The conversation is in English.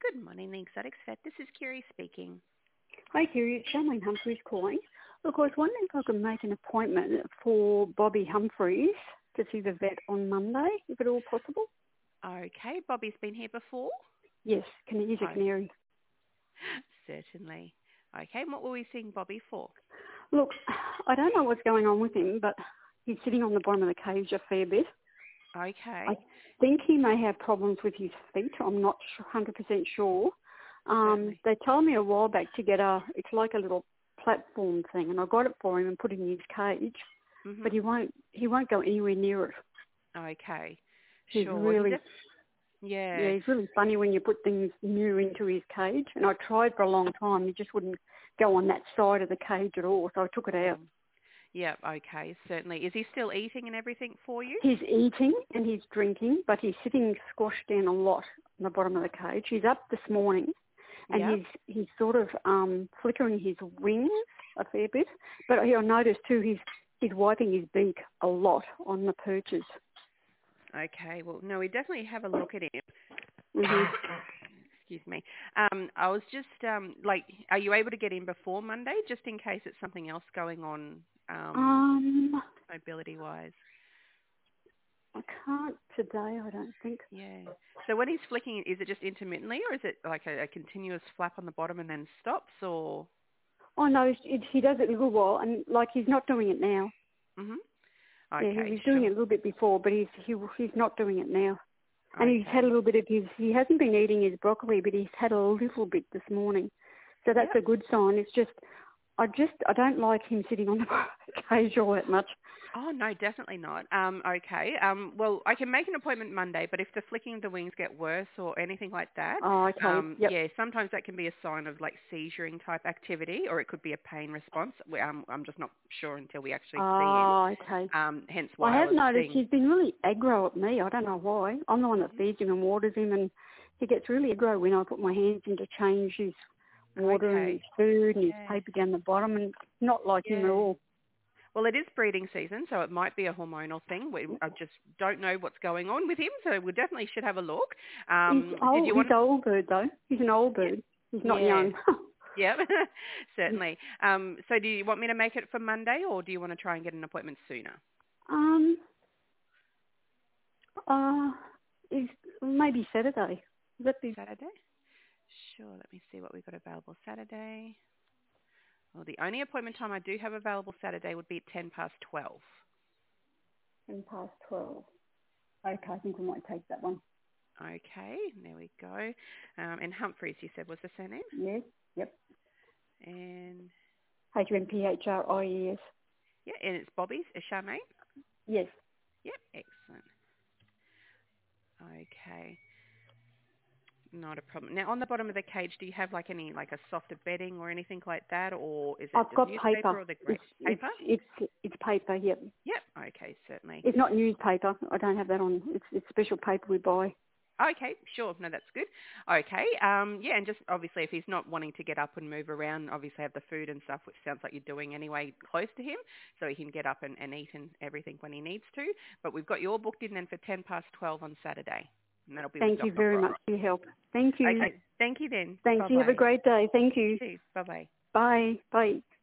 Good morning, the Exotics Vet. This is Kiri speaking. Hi, Kerry. It's Charmaine Humphreys calling. Look, I was wondering if I could make an appointment for Bobby Humphreys to see the vet on Monday, if at all possible. Okay, Bobby's been here before? Yes, he's a Oh, canary. certainly. Okay, and what were we seeing Bobby for? Look, I don't know what's going on with him, but he's sitting on the bottom of the cage a fair bit. Okay. I think he may have problems with his feet. I'm not 100% sure. Certainly. They told me a while back to get it's like a little platform thing, and I got it for him and put it in his cage, but he won't go anywhere near it. Okay. He's Sure. really, Yeah. he's really funny when you put things new into his cage, and I tried for a long time. He just wouldn't go on that side of the cage at all, so I took it out. Yeah, okay, certainly. Is he still eating and everything for you? He's eating and he's drinking, but he's sitting squashed down a lot on the bottom of the cage. He's up this morning, and Yeah. he's sort of flickering his wings a fair bit. But I noticed too he's wiping his beak a lot on the perches. Okay, well, no, we definitely have a look at him. Mm-hmm. Excuse me. I was just, are you able to get in before Monday, just in case it's something else going on, mobility-wise? I can't today, I don't think. Yeah. So when he's flicking, is it just intermittently, or is it like a continuous flap on the bottom and then stops, or? Oh no, he does it a little while, and like he's not doing it now. Mhm. Yeah, Okay. he was doing it a little bit before, but he's not doing it now. And he's had a Okay. little bit of he hasn't been eating his broccoli, but he's had a little bit this morning. So that's Yep. a good sign. It's just, I don't like him sitting on the cage all that much. Oh, no, definitely not. Okay. Well, I can make an appointment Monday, but if the flicking of the wings get worse or anything like that, Oh, okay. Yep. yeah, sometimes that can be a sign of like seizuring type activity, or it could be a pain response. I'm just not sure until we actually see him. Oh, okay. Hence I why I have was noticed seeing. he's been really aggro at me. I don't know why. I'm the one that feeds him and waters him, and he gets really aggro when I put my hands in to change his water and his Okay. food and his Yeah. paper down the bottom, and not like him at Yeah. all. Well, it is breeding season, so it might be a hormonal thing. I just don't know what's going on with him, so we definitely should have a look. Did you He's want? an old bird though. He's an old Yeah. bird. He's not Yeah. young. Yeah, certainly. So do you want me to make it for Monday, or do you want to try and get an appointment sooner? um, is maybe Saturday. Would that be? Saturday? Sure, let me see what we've got available Saturday. Well, the only appointment time I do have available Saturday would be at 12:10. 12:10. Okay, I think we might take that one. Okay, there we go. And Humphreys, you said, was the surname? Yes. Yep. And, Humphreyes. yeah, and it's Bobby's, Charmaine? Yes. Yep, excellent. Okay, not a problem. Now, on the bottom of the cage, do you have like any, like a softer bedding or anything like that, or is it I've just got newspaper paper. or the grey paper? It's paper. Yep. Yep, okay, certainly. It's not newspaper. I don't have that on. It's special paper we buy. Okay, sure. No, that's good. Okay, yeah, and just obviously if he's not wanting to get up and move around, obviously have the food and stuff, which sounds like you're doing anyway, close to him, so he can get up and eat and everything when he needs to. But we've got you all booked in then for 12:10 on Saturday, and that'll be with Thank you Dr. very Ross. much for your help. Thank you. Okay, thank you then. Thanks. You have a Bye-bye. great day. Thank You you. too. Bye-bye. Bye. Bye.